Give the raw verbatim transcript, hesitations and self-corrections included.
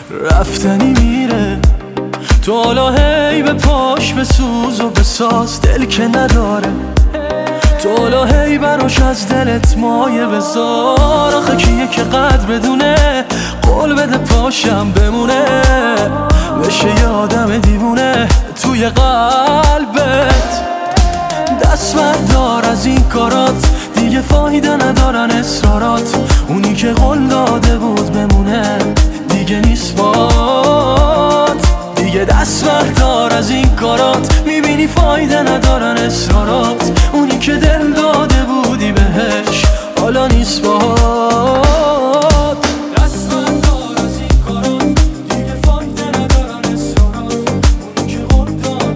رفتنی میره. تو حالا هی به پاش بسوز و بساز، دل که نداره. تو حالا هی براش از دلت مایه بذار. آخه کیه که قدر بدونه، قول بده پاشم بمونه، بشه یه آدم دیوونه توی قلبت. دست بردار از این کارات، دیگه فایده ندارن اصرارات. اونی که قول داده بود بمونه دیگه نیست بات. دیگه دست بردار از این کارات، میبینی فایده ندارن اصرارات. اونی که